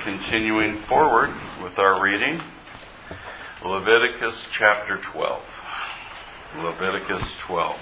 are continuing forward with our reading. Leviticus chapter 12. Leviticus 12.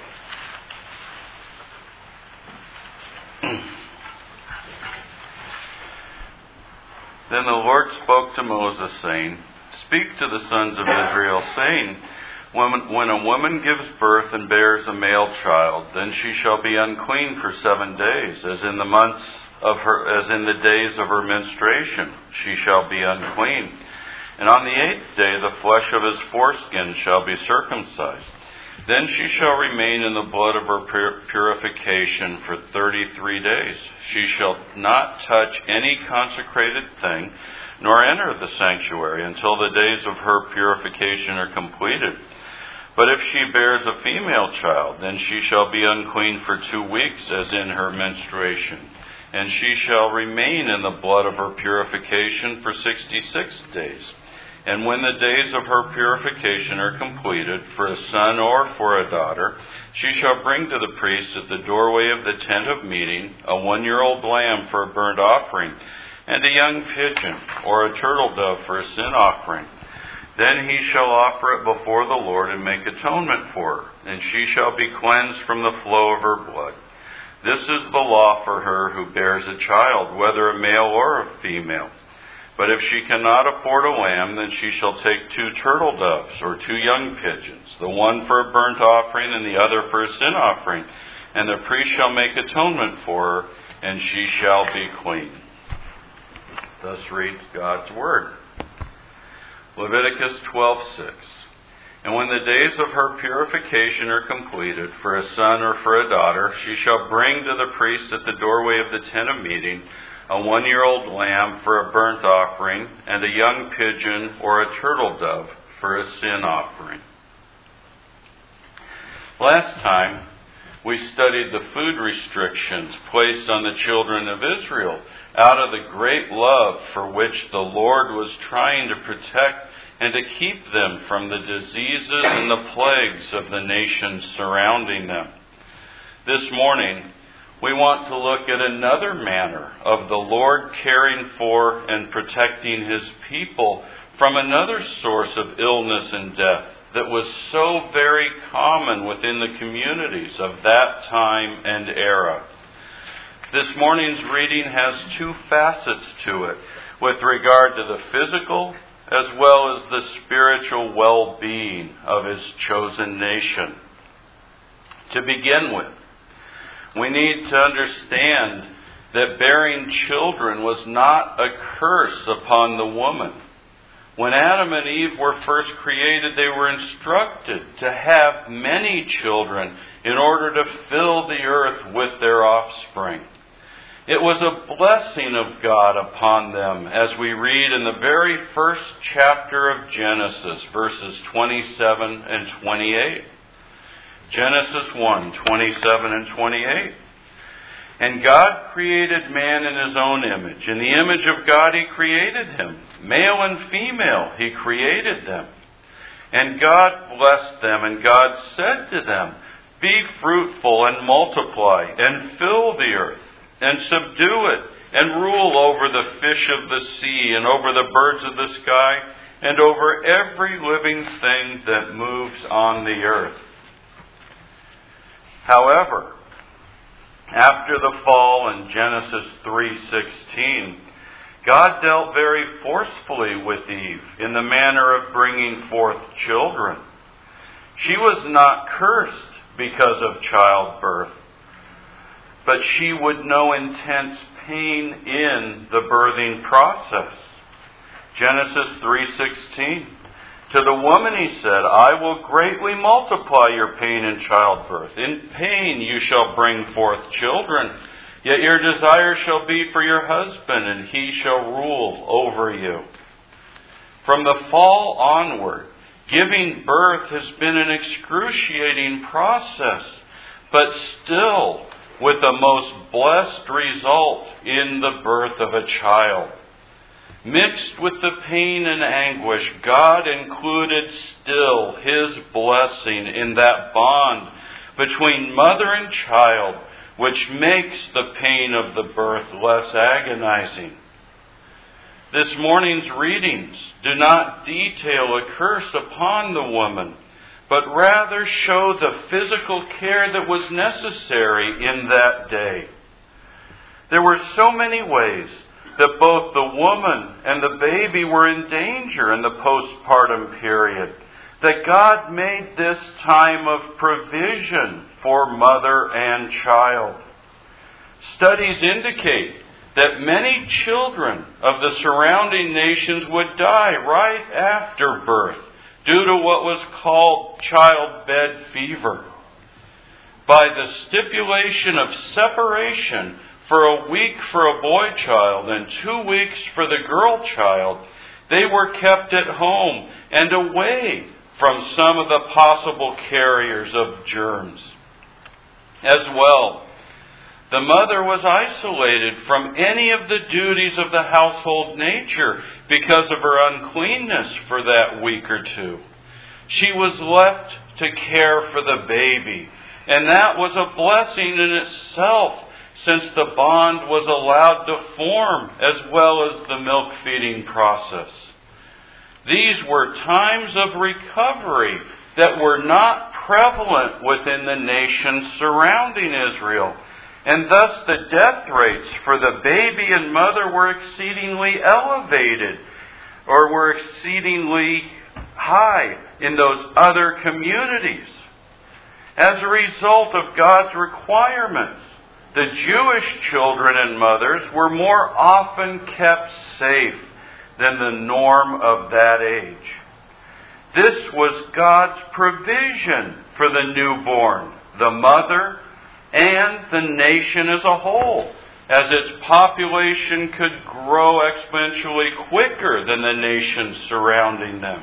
Then the Lord spoke to Moses, saying, Speak to the sons of Israel, saying, When a woman gives birth and bears a male child, then she shall be unclean for 7 days, as in the days of her menstruation she shall be unclean. And on the 8th day the flesh of his foreskin shall be circumcised. Then she shall remain in the blood of her purification for 33 days. She shall not touch any consecrated thing, nor enter the sanctuary until the days of her purification are completed. But if she bears a female child, then she shall be unclean for 2 weeks, as in her menstruation. And she shall remain in the blood of her purification for 66 days. And when the days of her purification are completed, for a son or for a daughter, she shall bring to the priest at the doorway of the tent of meeting a 1-year-old lamb for a burnt offering, and a young pigeon or a turtle dove for a sin offering. Then he shall offer it before the Lord and make atonement for her, and she shall be cleansed from the flow of her blood. This is the law for her who bears a child, whether a male or a female. But if she cannot afford a lamb, then she shall take 2 turtle doves or 2 young pigeons, the one for a burnt offering and the other for a sin offering. And the priest shall make atonement for her, and she shall be clean. Thus reads God's Word. Leviticus 12:6. And when the days of her purification are completed, for a son or for a daughter, she shall bring to the priest at the doorway of the tent of meeting a 1-year-old lamb for a burnt offering, and a young pigeon or a turtle dove for a sin offering. Last time, we studied the food restrictions placed on the children of Israel out of the great love for which the Lord was trying to protect and to keep them from the diseases and the plagues of the nations surrounding them. This morning, we want to look at another manner of the Lord caring for and protecting His people from another source of illness and death that was so very common within the communities of that time and era. This morning's reading has 2 facets to it with regard to the physical as well as the spiritual well-being of His chosen nation. To begin with, we need to understand that bearing children was not a curse upon the woman. When Adam and Eve were first created, they were instructed to have many children in order to fill the earth with their offspring. It was a blessing of God upon them, as we read in the very first chapter of Genesis, verses 27 and 28. Genesis 1:27 and 28. And God created man in His own image. In the image of God He created him. Male and female He created them. And God blessed them, and God said to them, Be fruitful and multiply, and fill the earth, and subdue it, and rule over the fish of the sea, and over the birds of the sky, and over every living thing that moves on the earth. However, after the fall in Genesis 3:16, God dealt very forcefully with Eve in the manner of bringing forth children. She was not cursed because of childbirth, but she would know intense pain in the birthing process. Genesis 3:16. To the woman He said, I will greatly multiply your pain in childbirth. In pain you shall bring forth children. Yet your desire shall be for your husband, and he shall rule over you. From the fall onward, giving birth has been an excruciating process, but still with the most blessed result in the birth of a child. Mixed with the pain and anguish, God included still His blessing in that bond between mother and child, which makes the pain of the birth less agonizing. This morning's readings do not detail a curse upon the woman, but rather show the physical care that was necessary in that day. There were so many ways that both the woman and the baby were in danger in the postpartum period, that God made this time of provision for mother and child. Studies indicate that many children of the surrounding nations would die right after birth due to what was called childbed fever. By the stipulation of separation for a week for a boy child and 2 weeks for the girl child, they were kept at home and away from some of the possible carriers of germs. As well, the mother was isolated from any of the duties of the household nature because of her uncleanness for that week or two. She was left to care for the baby, and that was a blessing in itself, since the bond was allowed to form as well as the milk feeding process. These were times of recovery that were not prevalent within the nations surrounding Israel, and thus the death rates for the baby and mother were exceedingly elevated, or were exceedingly high in those other communities. As a result of God's requirements, the Jewish children and mothers were more often kept safe than the norm of that age. This was God's provision for the newborn, the mother, and the nation as a whole, as its population could grow exponentially quicker than the nations surrounding them.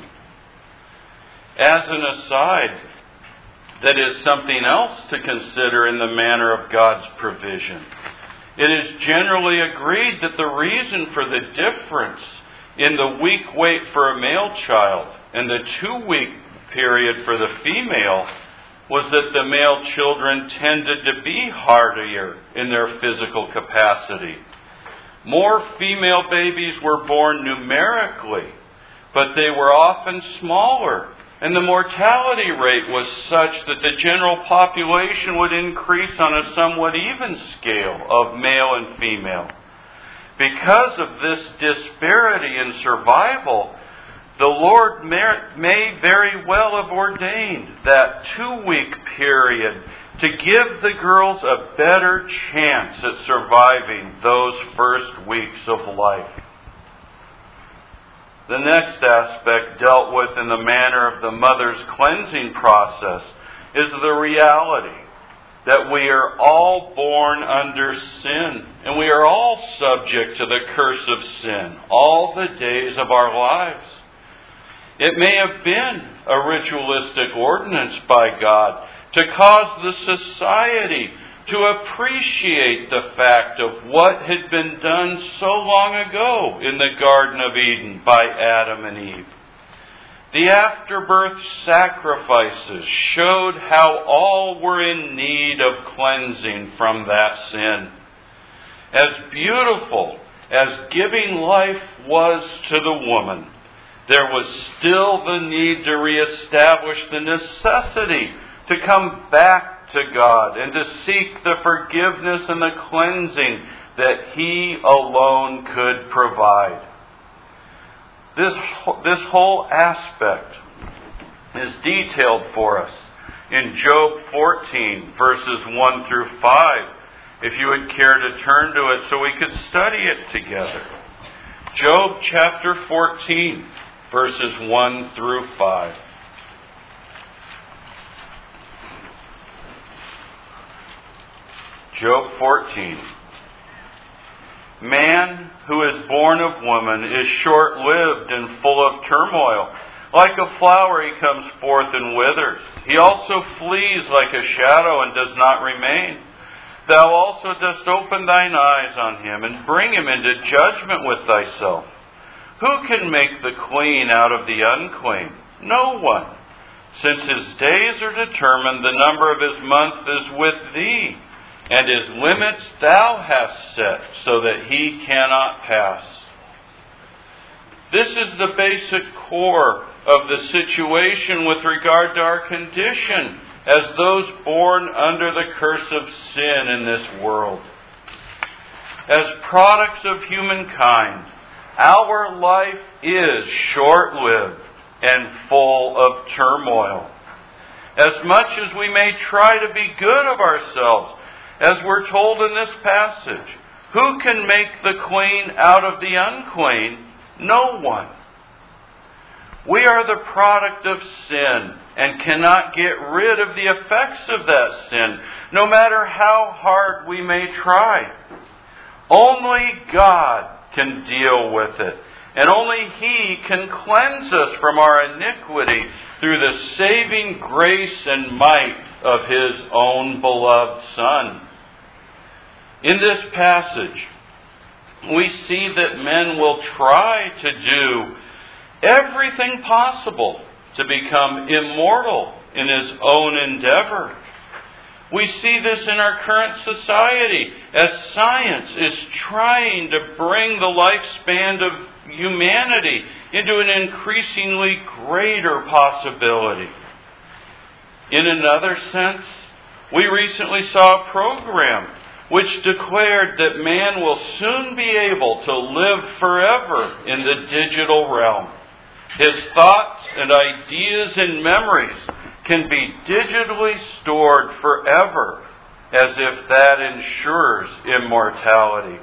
As an aside, that is something else to consider in the manner of God's provision. It is generally agreed that the reason for the difference in the week wait for a male child and the 2-week period for the female was that the male children tended to be hardier in their physical capacity. More female babies were born numerically, but they were often smaller, and the mortality rate was such that the general population would increase on a somewhat even scale of male and female. Because of this disparity in survival, the Lord may very well have ordained that 2-week period to give the girls a better chance at surviving those first weeks of life. The next aspect dealt with in the manner of the mother's cleansing process is the reality that we are all born under sin, and we are all subject to the curse of sin all the days of our lives. It may have been a ritualistic ordinance by God to cause the society to appreciate the fact of what had been done so long ago in the Garden of Eden by Adam and Eve. The afterbirth sacrifices showed how all were in need of cleansing from that sin. As beautiful as giving life was to the woman, there was still the need to reestablish the necessity to come back to God and to seek the forgiveness and the cleansing that He alone could provide. This whole aspect is detailed for us in Job 14, verses 1 through 5, if you would care to turn to it so we could study it together. Job chapter 14, verses 1 through 5. Job 14. Man who is born of woman is short-lived and full of turmoil. Like a flower he comes forth and withers. He also flees like a shadow and does not remain. Thou also dost open thine eyes on him and bring him into judgment with thyself. Who can make the clean out of the unclean? No one. Since his days are determined, the number of his months is with thee, and his limits thou hast set, so that he cannot pass. This is the basic core of the situation with regard to our condition as those born under the curse of sin in this world. As products of humankind, our life is short-lived and full of turmoil. As much as we may try to be good of ourselves, as we're told in this passage, who can make the clean out of the unclean? No one. We are the product of sin and cannot get rid of the effects of that sin, no matter how hard we may try. Only God can deal with it, and only He can cleanse us from our iniquity through the saving grace and might of His own beloved Son. In this passage, we see that men will try to do everything possible to become immortal in his own endeavor. We see this in our current society as science is trying to bring the lifespan of humanity into an increasingly greater possibility. In another sense, we recently saw a program which declared that man will soon be able to live forever in the digital realm. His thoughts and ideas and memories can be digitally stored forever, as if that ensures immortality.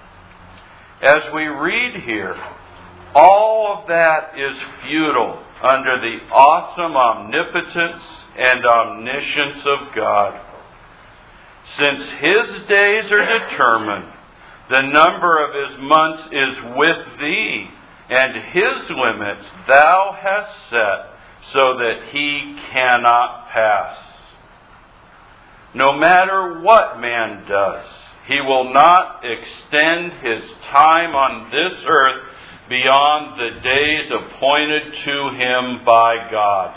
As we read here, all of that is futile under the awesome omnipotence and omniscience of God. Since His days are determined, the number of His months is with Thee, and His limits Thou hast set, so that He cannot pass. No matter what man does, he will not extend his time on this earth beyond the days appointed to him by God.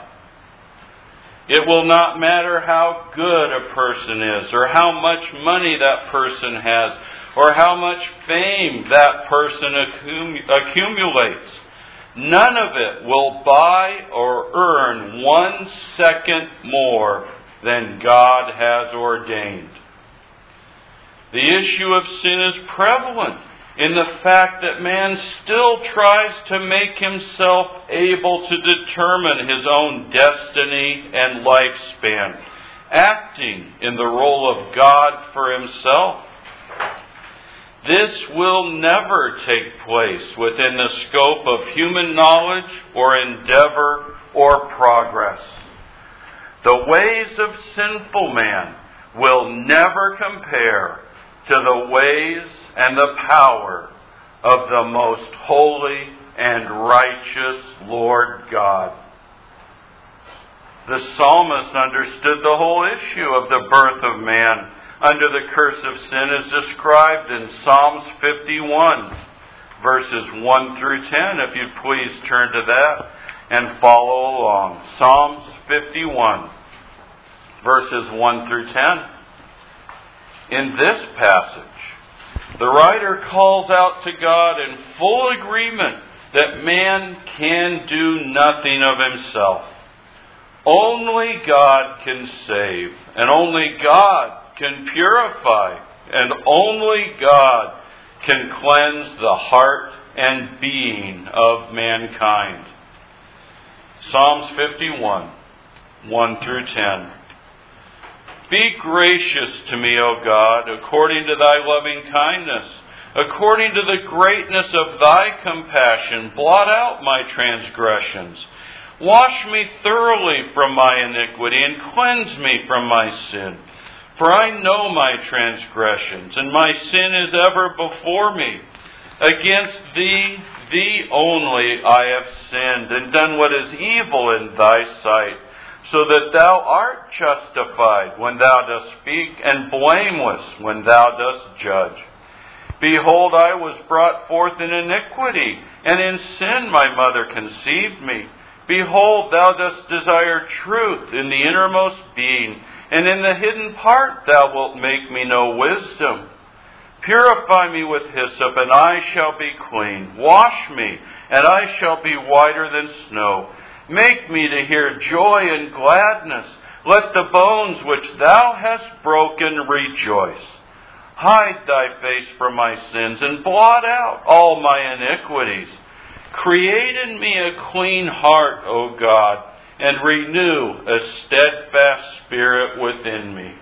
It will not matter how good a person is, or how much money that person has, or how much fame that person accumulates. None of it will buy or earn 1 second more than God has ordained. The issue of sin is prevalent in the fact that man still tries to make himself able to determine his own destiny and lifespan, acting in the role of God for himself. This will never take place within the scope of human knowledge or endeavor or progress. The ways of sinful man will never compare to the ways and the power of the most holy and righteous Lord God. The psalmist understood the whole issue of the birth of man under the curse of sin as described in Psalms 51, verses 1 through 10. If you'd please turn to that and follow along. Psalms 51, verses 1 through 10. In this passage, the writer calls out to God in full agreement that man can do nothing of himself. Only God can save, and only God can purify, and only God can cleanse the heart and being of mankind. Psalms 51, 1 through 10. Be gracious to me, O God, according to Thy loving kindness. According to the greatness of Thy compassion, blot out my transgressions. Wash me thoroughly from my iniquity and cleanse me from my sin. For I know my transgressions, and my sin is ever before me. Against Thee, Thee only, I have sinned, and done what is evil in Thy sight, so that Thou art justified when Thou dost speak, and blameless when Thou dost judge. Behold, I was brought forth in iniquity, and in sin my mother conceived me. Behold, Thou dost desire truth in the innermost being, and in the hidden part Thou wilt make me know wisdom. Purify me with hyssop, and I shall be clean. Wash me, and I shall be whiter than snow. Make me to hear joy and gladness. Let the bones which thou hast broken rejoice. Hide thy face from my sins, and blot out all my iniquities. Create in me a clean heart, O God, and renew a steadfast spirit within me.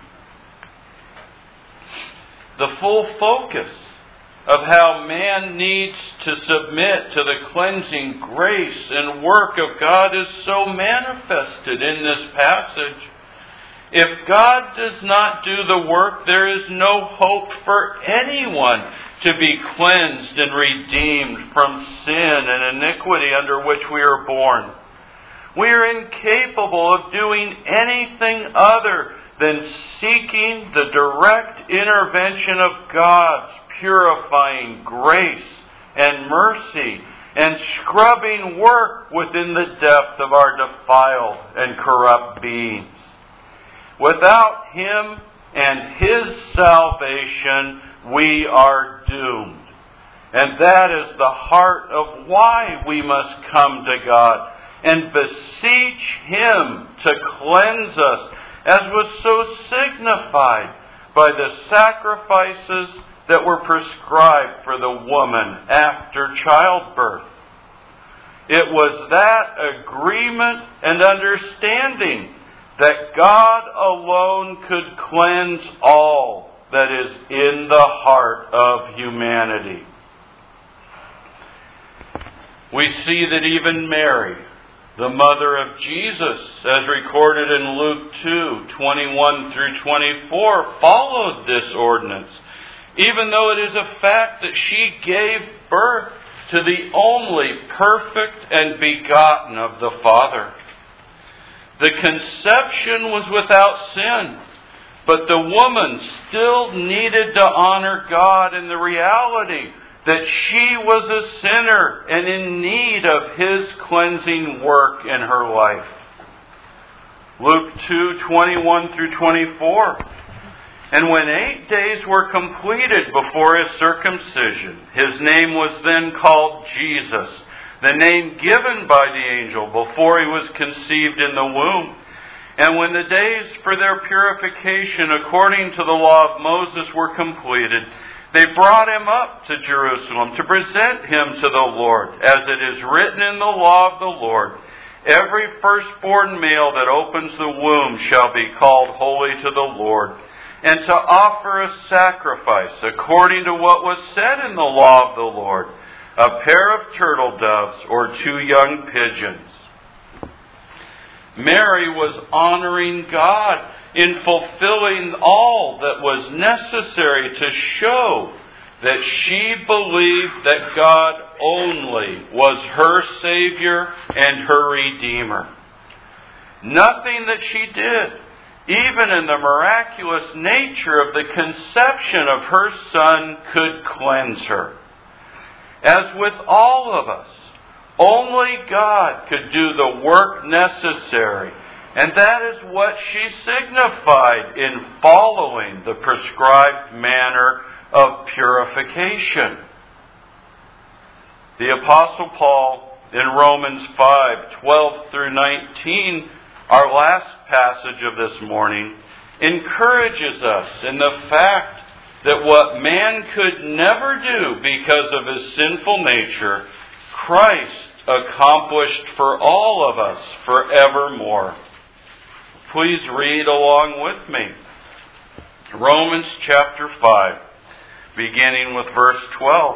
The full focus of how man needs to submit to the cleansing grace and work of God is so manifested in this passage. If God does not do the work, there is no hope for anyone to be cleansed and redeemed from sin and iniquity under which we are born. We are incapable of doing anything other than seeking the direct intervention of God's purifying grace and mercy and scrubbing work within the depth of our defiled and corrupt beings. Without Him and His salvation, we are doomed. And that is the heart of why we must come to God and beseech Him to cleanse us, as was so signified by the sacrifices that were prescribed for the woman after childbirth. It was that agreement and understanding that God alone could cleanse all that is in the heart of humanity. We see that even Mary, the mother of Jesus, as recorded in Luke 2:21 through 24, followed this ordinance, even though it is a fact that she gave birth to the only perfect and begotten of the Father. The conception was without sin, but the woman still needed to honor God in the reality that she was a sinner and in need of His cleansing work in her life. Luke 2:21 through 24. And when 8 days were completed before His circumcision, His name was then called Jesus, the name given by the angel before He was conceived in the womb. And when the days for their purification according to the law of Moses were completed, they brought Him up to Jerusalem to present Him to the Lord, as it is written in the law of the Lord, every firstborn male that opens the womb shall be called holy to the Lord, and to offer a sacrifice according to what was said in the law of the Lord, a pair of turtle doves or 2 young pigeons. Mary was honoring God in fulfilling all that was necessary to show that she believed that God only was her Savior and her Redeemer. Nothing that she did, even in the miraculous nature of the conception of her Son, could cleanse her. As with all of us, only God could do the work necessary, and that is what she signified in following the prescribed manner of purification. The Apostle Paul in Romans 5:12 through 19, our last passage of this morning, encourages us in the fact that what man could never do because of his sinful nature, Christ accomplished for all of us forevermore. Please read along with me. Romans chapter 5, beginning with verse 12.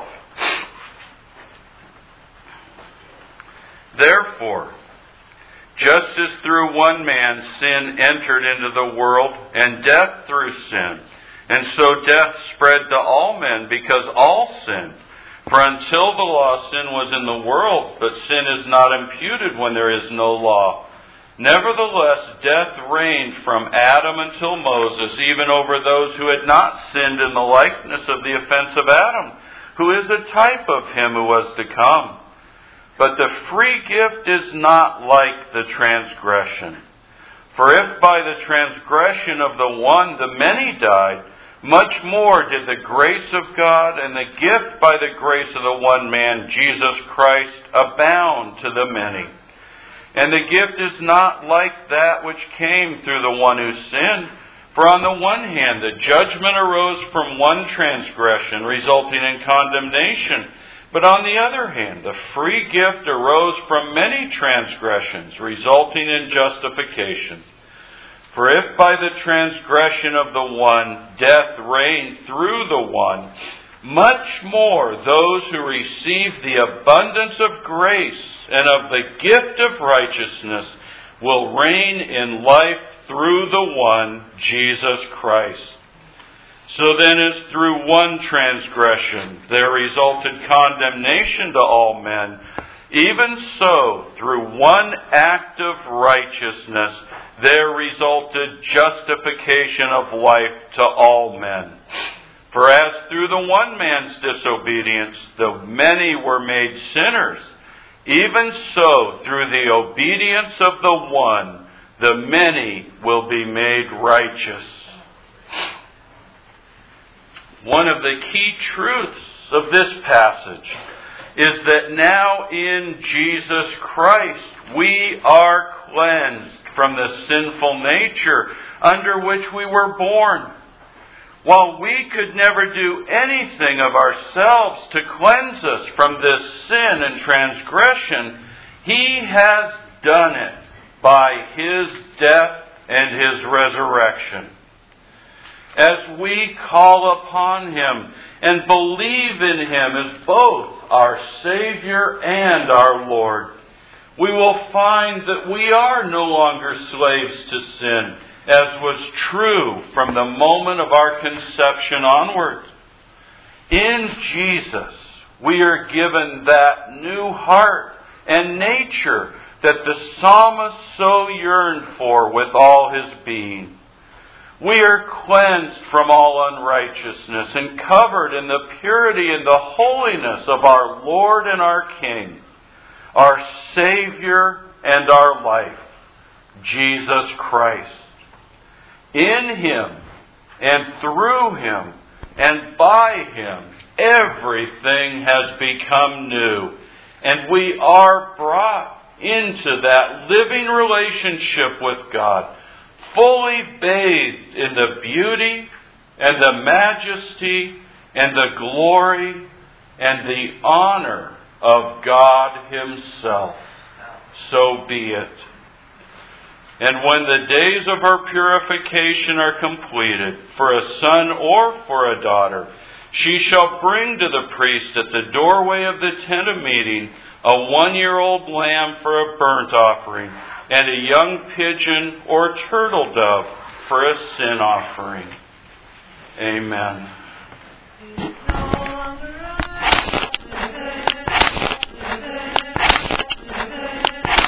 Therefore, just as through one man sin entered into the world, and death through sin, and so death spread to all men because all sinned. For until the law, sin was in the world, but sin is not imputed when there is no law. Nevertheless, death reigned from Adam until Moses, even over those who had not sinned in the likeness of the offense of Adam, who is a type of him who was to come. But the free gift is not like the transgression. For if by the transgression of the one the many died, much more did the grace of God and the gift by the grace of the one man, Jesus Christ, abound to the many. And the gift is not like that which came through the one who sinned. For on the one hand, the judgment arose from one transgression, resulting in condemnation. But on the other hand, the free gift arose from many transgressions, resulting in justification. For if by the transgression of the one, death reigned through the one, much more those who receive the abundance of grace and of the gift of righteousness will reign in life through the one, Jesus Christ. So then, as through one transgression there resulted condemnation to all men, even so through one act of righteousness there resulted justification of life to all men. For as through the one man's disobedience the many were made sinners, even so through the obedience of the one the many will be made righteous. One of the key truths of this passage is that now in Jesus Christ we are cleansed from the sinful nature under which we were born. While we could never do anything of ourselves to cleanse us from this sin and transgression, He has done it by His death and His resurrection. As we call upon Him and believe in Him as both our Savior and our Lord, we will find that we are no longer slaves to sin, as was true from the moment of our conception onward. In Jesus, we are given that new heart and nature that the psalmist so yearned for with all his being. We are cleansed from all unrighteousness and covered in the purity and the holiness of our Lord and our King, our Savior and our life, Jesus Christ. In Him and through Him and by Him, everything has become new, and we are brought into that living relationship with God, fully bathed in the beauty and the majesty and the glory and the honor of God Himself. So be it. And when the days of her purification are completed, for a son or for a daughter, she shall bring to the priest at the doorway of the tent of meeting a 1-year-old lamb for a burnt offering, and a young pigeon or turtle dove for a sin offering. Amen.